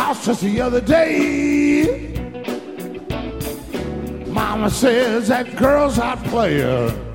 house just the other day. Mama says that girl's hot player.